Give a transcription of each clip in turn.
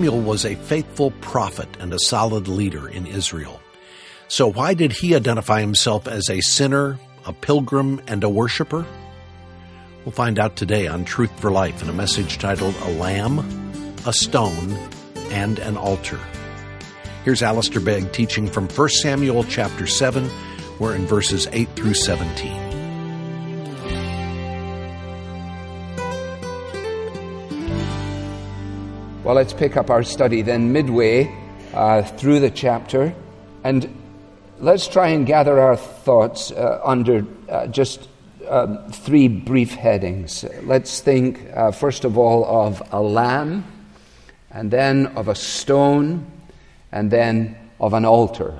Samuel was a faithful prophet and a solid leader in Israel. So why did he identify himself as a sinner, a pilgrim, and a worshiper? We'll find out today on Truth for Life in a message titled A Lamb, a Stone, and an Altar. Here's Alistair Begg teaching from 1 Samuel chapter 7. We're in verses 8 through 17. Well, let's pick up our study then midway through the chapter, and let's try and gather our thoughts under just three brief headings. Let's think, first of all, of a lamb, and then of a stone, and then of an altar.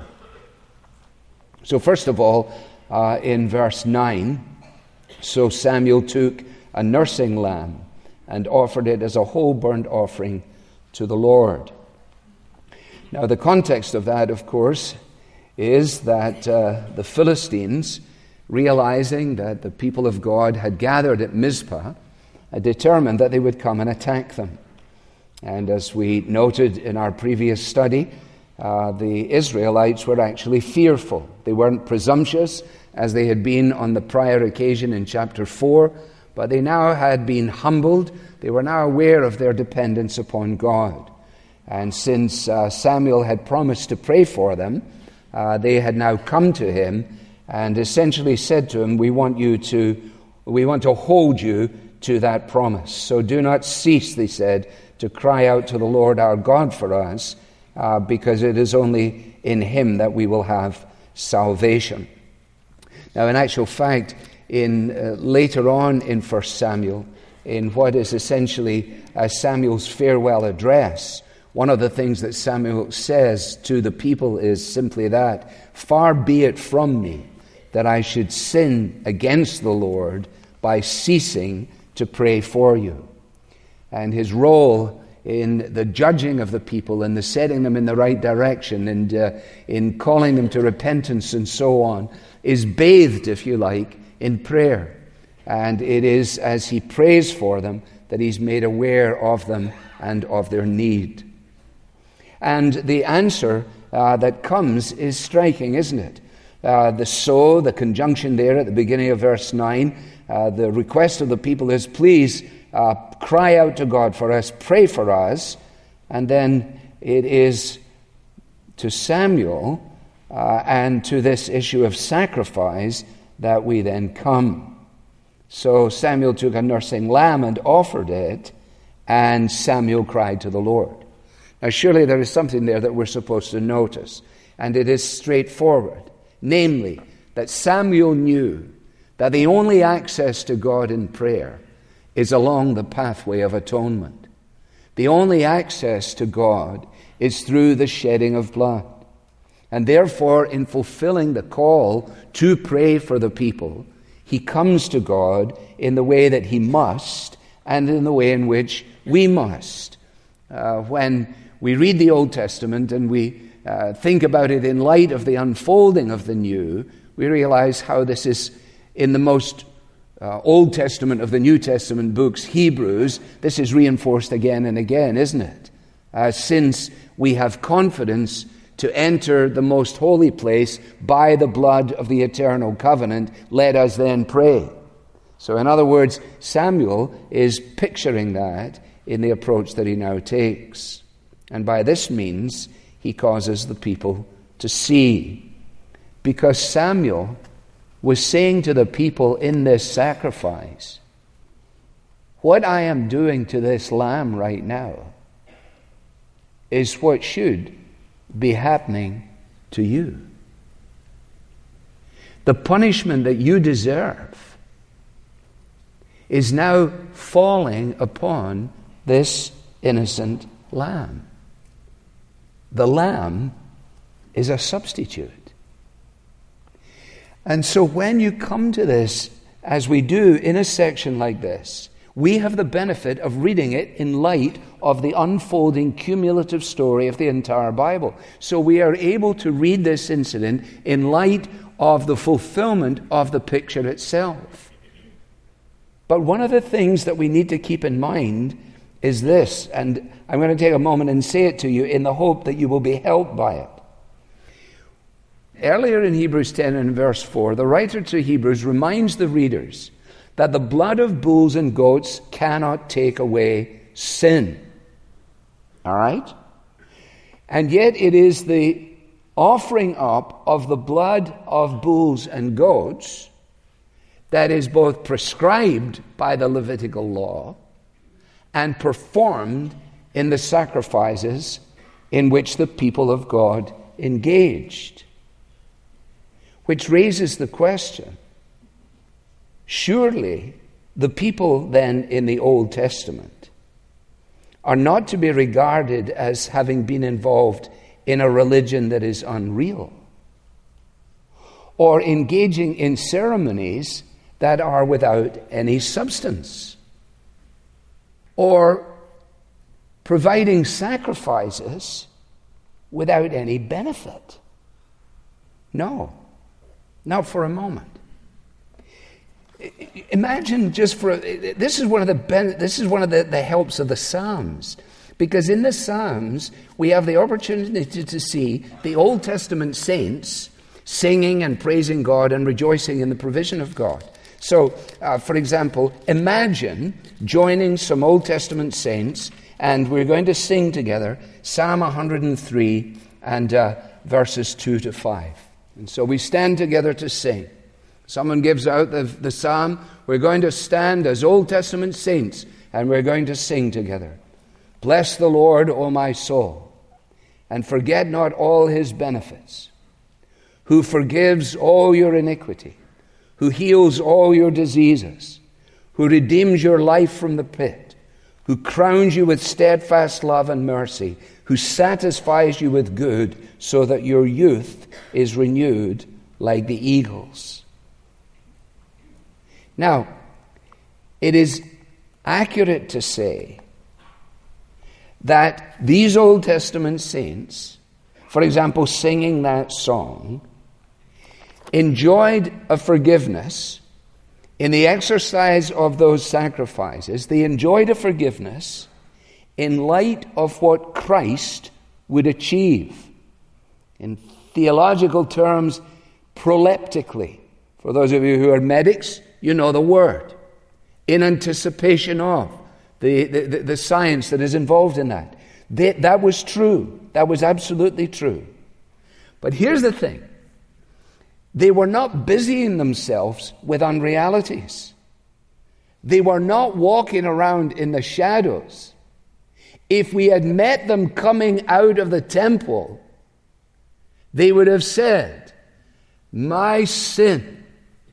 So first of all, in verse 9, so Samuel took a nursing lamb and offered it as a whole burnt offering to the Lord. Now, the context of that, of course, is that the Philistines, realizing that the people of God had gathered at Mizpah, determined that they would come and attack them. And as we noted in our previous study, the Israelites were actually fearful. They weren't presumptuous, as they had been on the prior occasion in chapter 4, but they now had been humbled. They were now aware of their dependence upon God. And since Samuel had promised to pray for them, they had now come to him and essentially said to him, we want to hold you to that promise. So do not cease, they said, to cry out to the Lord our God for us, because it is only in him that we will have salvation. Now, in actual fact, later on in 1 Samuel, in what is essentially Samuel's farewell address, one of the things that Samuel says to the people is simply that, far be it from me that I should sin against the Lord by ceasing to pray for you. And his role in the judging of the people and the setting them in the right direction and in calling them to repentance and so on is bathed, if you like, in prayer. And it is as he prays for them that he's made aware of them and of their need. And the answer that comes is striking, isn't it? The conjunction there at the beginning of verse 9, the request of the people is, please cry out to God for us, pray for us. And then it is to Samuel and to this issue of sacrifice that we then come. So Samuel took a nursing lamb and offered it, and Samuel cried to the Lord. Now surely there is something there that we're supposed to notice, and it is straightforward. Namely, that Samuel knew that the only access to God in prayer is along the pathway of atonement. The only access to God is through the shedding of blood. And therefore, in fulfilling the call to pray for the people, he comes to God in the way that he must and in the way in which we must. When we read the Old Testament and we think about it in light of the unfolding of the New, we realize how this is in the most Old Testament of the New Testament books, Hebrews. This is reinforced again and again, isn't it? Since we have confidence to enter the most holy place by the blood of the eternal covenant, let us then pray. So in other words, Samuel is picturing that in the approach that he now takes. And by this means, he causes the people to see. Because Samuel was saying to the people in this sacrifice, what I am doing to this lamb right now is what should be happening to you. The punishment that you deserve is now falling upon this innocent lamb. The lamb is a substitute. And so when you come to this, as we do in a section like this, we have the benefit of reading it in light of the unfolding cumulative story of the entire Bible. So we are able to read this incident in light of the fulfillment of the picture itself. But one of the things that we need to keep in mind is this, and I'm going to take a moment and say it to you in the hope that you will be helped by it. Earlier in Hebrews 10 and verse 4, the writer to Hebrews reminds the readers that the blood of bulls and goats cannot take away sin. All right? And yet it is the offering up of the blood of bulls and goats that is both prescribed by the Levitical law and performed in the sacrifices in which the people of God engaged. Which raises the question, surely the people then in the Old Testament are not to be regarded as having been involved in a religion that is unreal, or engaging in ceremonies that are without any substance, or providing sacrifices without any benefit. No, not for a moment. Imagine just for this is one of the helps of the Psalms, because in the Psalms we have the opportunity to see the Old Testament saints singing and praising God and rejoicing in the provision of God. So, for example, imagine joining some Old Testament saints, and we're going to sing together Psalm 103 and verses 2 to 5. And so we stand together to sing. Someone gives out the psalm. We're going to stand as Old Testament saints, and we're going to sing together. Bless the Lord, O my soul, and forget not all his benefits, who forgives all your iniquity, who heals all your diseases, who redeems your life from the pit, who crowns you with steadfast love and mercy, who satisfies you with good, so that your youth is renewed like the eagles. Now, it is accurate to say that these Old Testament saints, for example, singing that song, enjoyed a forgiveness in the exercise of those sacrifices. They enjoyed a forgiveness in light of what Christ would achieve. In theological terms, proleptically. For those of you who are medics, you know the word. In anticipation of the science that is involved in that. That was true. That was absolutely true. But here's the thing. They were not busying themselves with unrealities. They were not walking around in the shadows. If we had met them coming out of the temple, they would have said, my sin,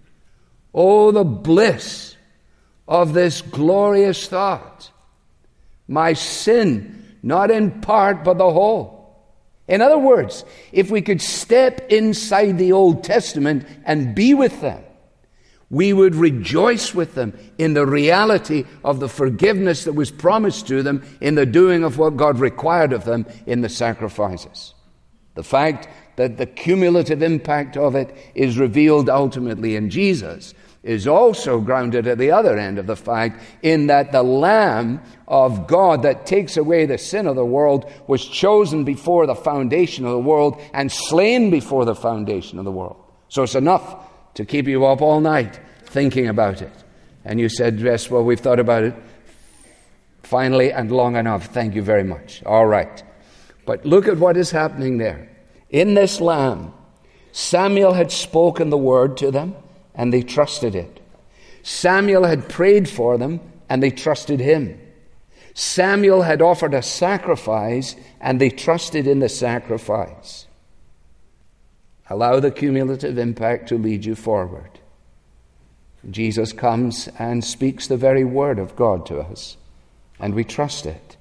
oh, the bliss of this glorious thought. My sin, not in part, but the whole. In other words, if we could step inside the Old Testament and be with them, we would rejoice with them in the reality of the forgiveness that was promised to them in the doing of what God required of them in the sacrifices. The fact that the cumulative impact of it is revealed ultimately in Jesus is also grounded at the other end of the fact in that the Lamb of God that takes away the sin of the world was chosen before the foundation of the world and slain before the foundation of the world. So it's enough to keep you up all night thinking about it. And you said, yes, well, we've thought about it finally and long enough. Thank you very much. All right. But look at what is happening there. In this Lamb, Samuel had spoken the word to them, and they trusted it. Samuel had prayed for them, and they trusted him. Samuel had offered a sacrifice, and they trusted in the sacrifice. Allow the cumulative impact to lead you forward. Jesus comes and speaks the very word of God to us, and we trust it.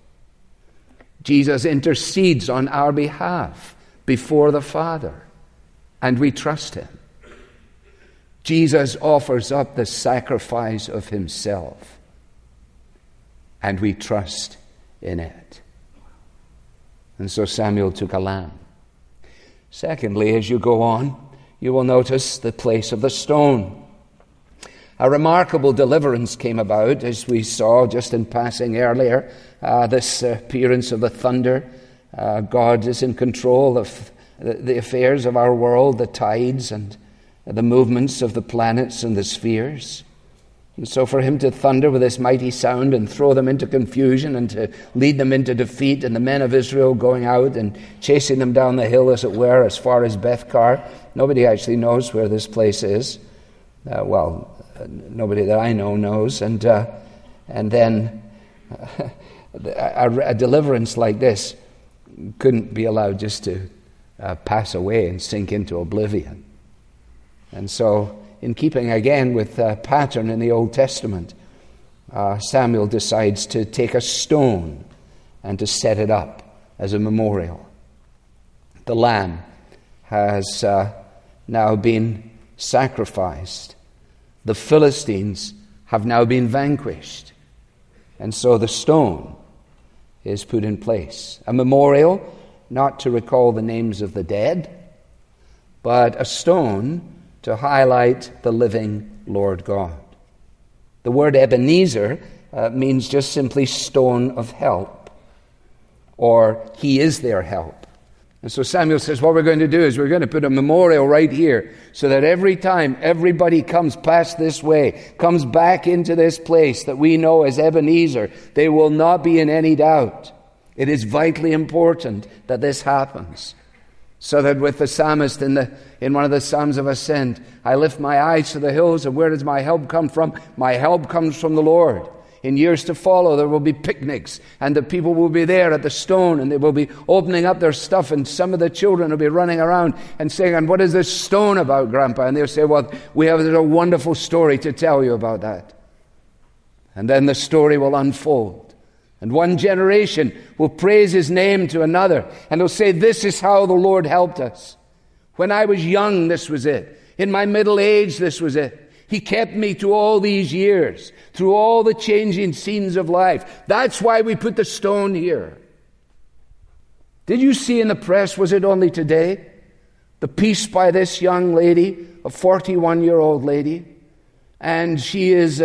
Jesus intercedes on our behalf before the Father, and we trust him. Jesus offers up the sacrifice of himself, and we trust in it. And so Samuel took a lamb. Secondly, as you go on, you will notice the place of the stone. A remarkable deliverance came about, as we saw just in passing earlier, this appearance of the thunder. God is in control of the affairs of our world, the tides and the movements of the planets and the spheres. And so for him to thunder with this mighty sound and throw them into confusion and to lead them into defeat, and the men of Israel going out and chasing them down the hill, as it were, as far as Bethkar. Nobody actually knows where this place is. Nobody that I know knows. And then a deliverance like this couldn't be allowed just to pass away and sink into oblivion. And so, in keeping again with the pattern in the Old Testament, Samuel decides to take a stone and to set it up as a memorial. The lamb has now been sacrificed. The Philistines have now been vanquished. And so the stone is put in place. A memorial, not to recall the names of the dead, but a stone to highlight the living Lord God. The word Ebenezer means just simply stone of help, or he is their help. And so Samuel says, what we're going to do is we're going to put a memorial right here so that every time everybody comes past this way, comes back into this place that we know as Ebenezer, they will not be in any doubt. It is vitally important that this happens. So that with the psalmist in one of the Psalms of Ascent, I lift my eyes to the hills, and where does my help come from? My help comes from the Lord. In years to follow, there will be picnics, and the people will be there at the stone, and they will be opening up their stuff, and some of the children will be running around and saying, and what is this stone about, Grandpa? And they'll say, well, we have a wonderful story to tell you about that. And then the story will unfold. And one generation will praise his name to another, and they'll say, this is how the Lord helped us. When I was young, this was it. In my middle age, this was it. He kept me to all these years, through all the changing scenes of life. That's why we put the stone here. Did you see in the press, was it only today, the piece by this young lady, a 41-year-old lady, and she is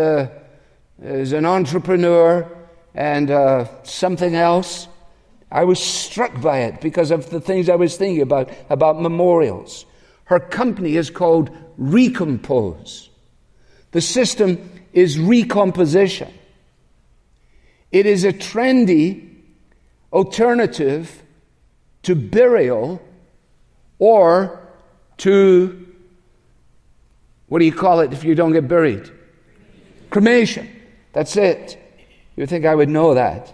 an entrepreneur and something else. I was struck by it because of the things I was thinking about memorials. Her company is called Recompose. The system is recomposition. It is a trendy alternative to burial or to, what do you call it if you don't get buried? Cremation. That's it. You think I would know that.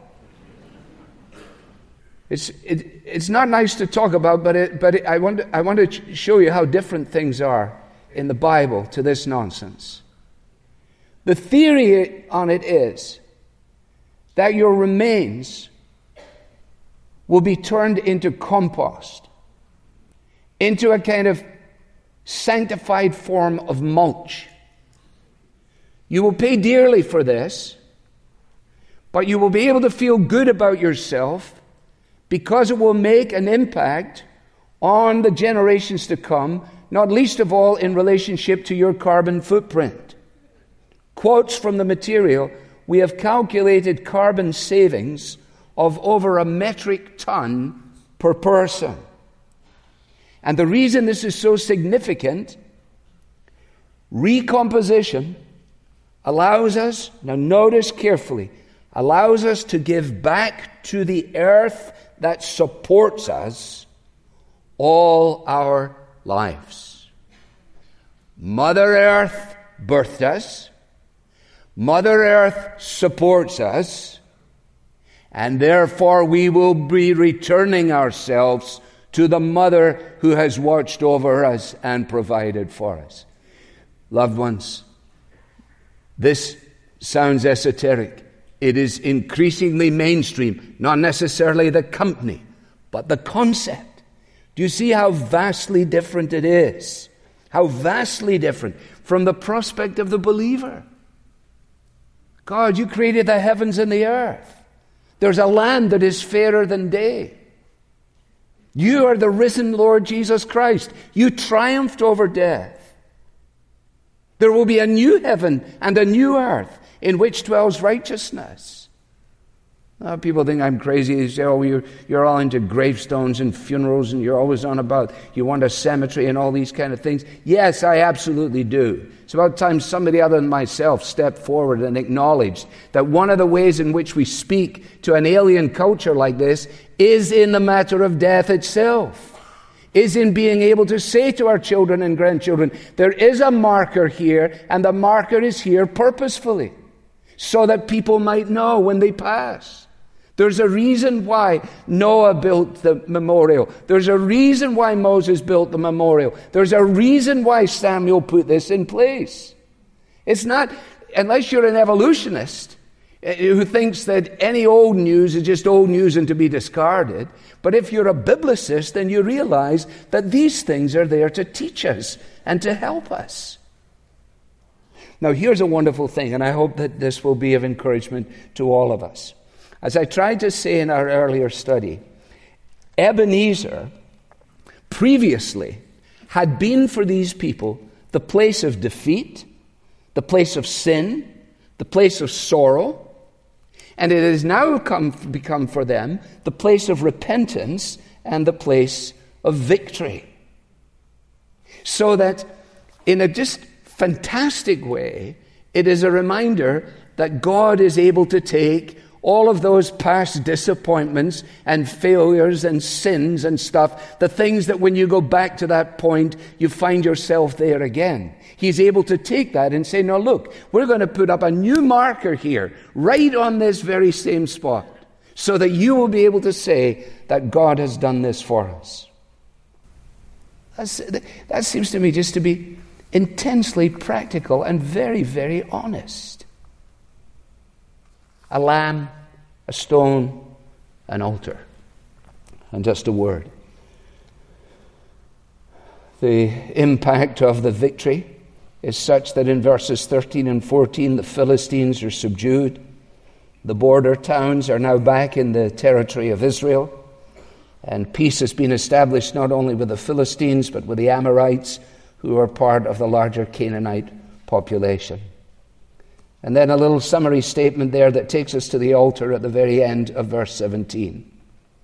It's not nice to talk about, but I want to show you how different things are in the Bible to this nonsense. The theory on it is that your remains will be turned into compost, into a kind of sanctified form of mulch. You will pay dearly for this, but you will be able to feel good about yourself because it will make an impact on the generations to come, not least of all in relationship to your carbon footprint. Quotes from the material, we have calculated carbon savings of over 1 metric ton per person. And the reason this is so significant, recomposition allows us, now notice carefully, allows us to give back to the earth that supports us all our lives. Mother Earth birthed us. Mother Earth supports us. And therefore we will be returning ourselves to the Mother who has watched over us and provided for us. Loved ones, this sounds esoteric. It is increasingly mainstream, not necessarily the company, but the concept. Do you see how vastly different it is? How vastly different from the prospect of the believer. God, you created the heavens and the earth. There's a land that is fairer than day. You are the risen Lord Jesus Christ. You triumphed over death. There will be a new heaven and a new earth in which dwells righteousness. People think I'm crazy. They say, oh, you're all into gravestones and funerals, and you're always on about you want a cemetery and all these kind of things. Yes, I absolutely do. It's about time somebody other than myself stepped forward and acknowledged that one of the ways in which we speak to an alien culture like this is in the matter of death itself, is in being able to say to our children and grandchildren, there is a marker here, and the marker is here purposefully, so that people might know when they pass. There's a reason why Noah built the memorial. There's a reason why Moses built the memorial. There's a reason why Samuel put this in place. It's not, unless you're an evolutionist who thinks that any old news is just old news and to be discarded, but if you're a biblicist, then you realize that these things are there to teach us and to help us. Now, here's a wonderful thing, and I hope that this will be of encouragement to all of us. As I tried to say in our earlier study, Ebenezer previously had been for these people the place of defeat, the place of sin, the place of sorrow, and it has now become for them the place of repentance and the place of victory. So that in a just fantastic way, it is a reminder that God is able to take all of those past disappointments and failures and sins and stuff, the things that when you go back to that point, you find yourself there again. He's able to take that and say, no, look, we're going to put up a new marker here, right on this very same spot, so that you will be able to say that God has done this for us. That seems to me just to be intensely practical and very, very honest. A lamb, a stone, an altar, and just a word. The impact of the victory is such that in verses 13 and 14, the Philistines are subdued. The border towns are now back in the territory of Israel, and peace has been established not only with the Philistines, but with the Amorites, who are part of the larger Canaanite population. And then a little summary statement there that takes us to the altar at the very end of verse 17.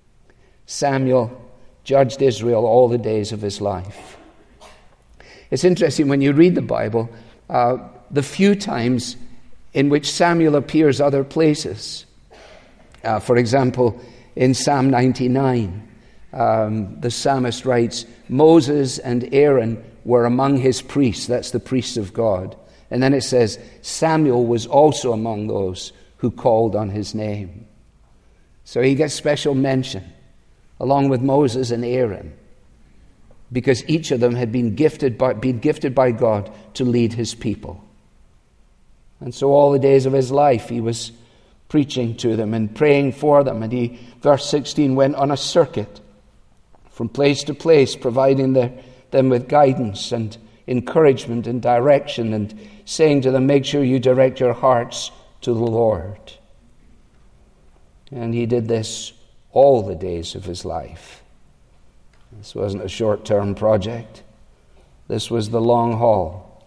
Samuel judged Israel all the days of his life. It's interesting when you read the Bible, the few times in which Samuel appears other places. For example, in Psalm 99, the psalmist writes, Moses and Aaron were among his priests. That's the priests of God. And then it says, Samuel was also among those who called on his name. So he gets special mention, along with Moses and Aaron, because each of them had been gifted by God to lead his people. And so all the days of his life he was preaching to them and praying for them. And he, verse 16, went on a circuit from place to place, providing them with guidance and encouragement and direction, and saying to them, make sure you direct your hearts to the Lord. And he did this all the days of his life. This wasn't a short-term project. This was the long haul.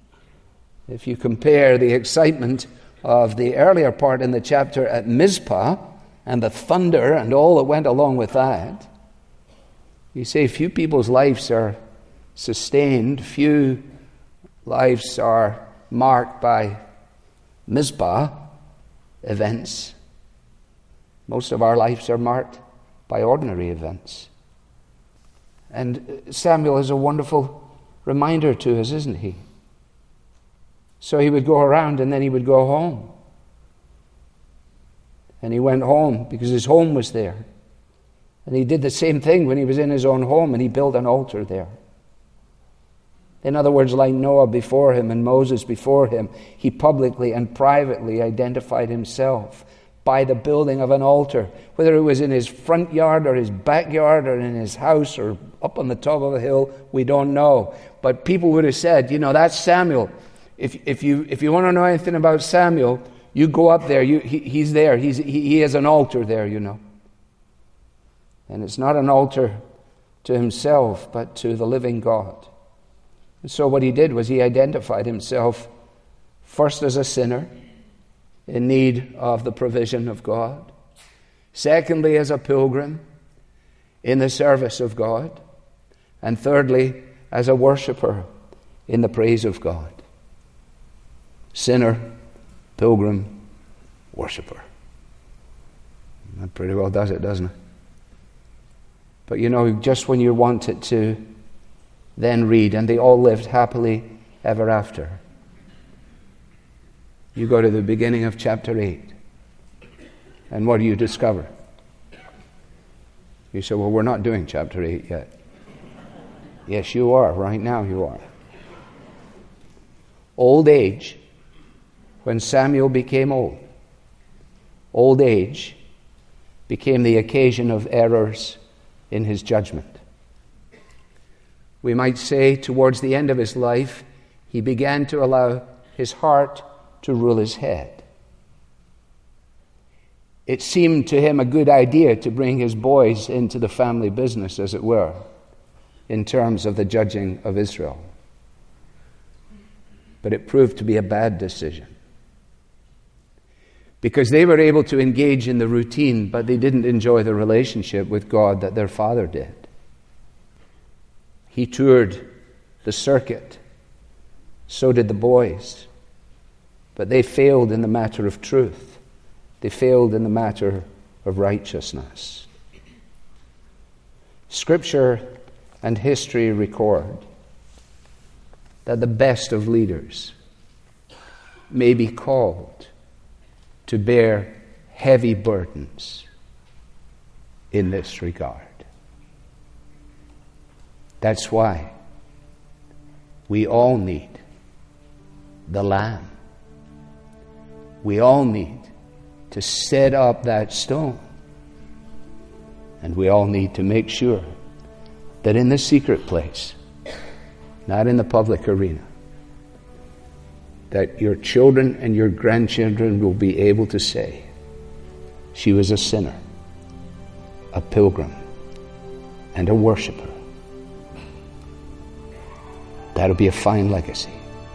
If you compare the excitement of the earlier part in the chapter at Mizpah and the thunder and all that went along with that, you say few people's lives are sustained, few lives are marked by Mizpah events. Most of our lives are marked by ordinary events. And Samuel is a wonderful reminder to us, isn't he? So he would go around and then he would go home. And he went home because his home was there. And he did the same thing when he was in his own home, and he built an altar there. In other words, like Noah before him and Moses before him, he publicly and privately identified himself by the building of an altar, whether it was in his front yard or his backyard or in his house or up on the top of a hill, we don't know. But people would have said, that's Samuel. If you want to know anything about Samuel, you go up there. He's there. He has an altar there, And it's not an altar to himself, but to the living God. And so what he did was he identified himself first as a sinner in need of the provision of God. Secondly, as a pilgrim in the service of God. And thirdly, as a worshiper in the praise of God. Sinner, pilgrim, worshiper. That pretty well does it, doesn't it? But you know, just when you want it to then read, and they all lived happily ever after, you go to the beginning of chapter 8. And what do you discover? You say, well, we're not doing chapter 8 yet. Yes, you are. Right now you are. Old age, when Samuel became old. Old age became the occasion of errors in his judgment. We might say towards the end of his life, he began to allow his heart to rule his head. It seemed to him a good idea to bring his boys into the family business, as it were, in terms of the judging of Israel. But it proved to be a bad decision. Because they were able to engage in the routine, but they didn't enjoy the relationship with God that their father did. He toured the circuit. So did the boys. But they failed in the matter of truth. They failed in the matter of righteousness. Scripture and history record that the best of leaders may be called to bear heavy burdens in this regard. That's why we all need the Lamb. We all need to set up that stone. And we all need to make sure that in the secret place, not in the public arena, that your children and your grandchildren will be able to say, she was a sinner, a pilgrim, and a worshiper. That'll be a fine legacy.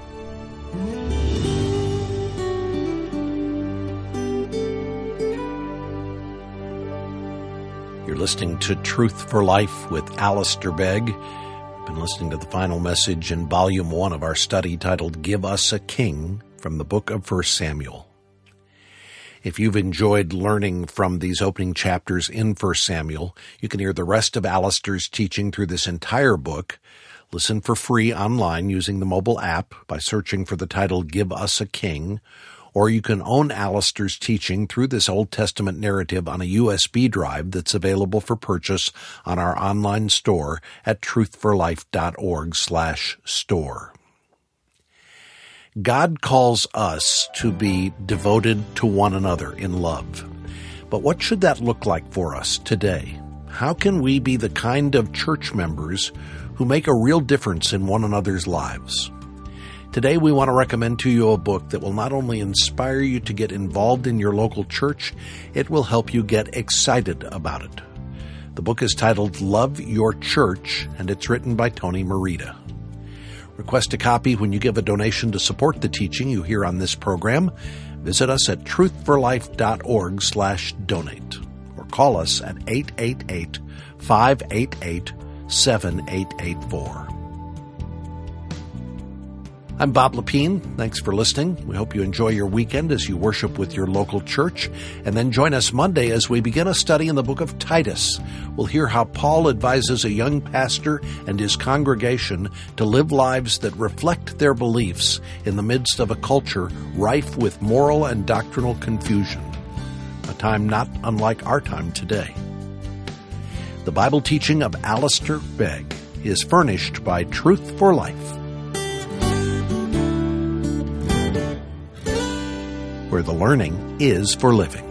You're listening to Truth for Life with Alistair Begg. We've been listening to the final message in Volume 1 of our study titled Give Us a King from the book of 1 Samuel. If you've enjoyed learning from these opening chapters in 1 Samuel, you can hear the rest of Alistair's teaching through this entire book. Listen for free online using the mobile app by searching for the title Give Us a King, or you can own Alistair's teaching through this Old Testament narrative on a USB drive that's available for purchase on our online store at truthforlife.org/store. God calls us to be devoted to one another in love. But what should that look like for us today? How can we be the kind of church members who make a real difference in one another's lives? Today we want to recommend to you a book that will not only inspire you to get involved in your local church, it will help you get excited about it. The book is titled Love Your Church, and it's written by Tony Merida. Request a copy when you give a donation to support the teaching you hear on this program. Visit us at truthforlife.org/donate or call us at 888-588-7884. I'm Bob Lepine. Thanks for listening. We hope you enjoy your weekend as you worship with your local church. And then join us Monday as we begin a study in the book of Titus. We'll hear how Paul advises a young pastor and his congregation to live lives that reflect their beliefs in the midst of a culture rife with moral and doctrinal confusion. A time not unlike our time today. The Bible teaching of Alistair Begg is furnished by Truth for Life, where the learning is for living.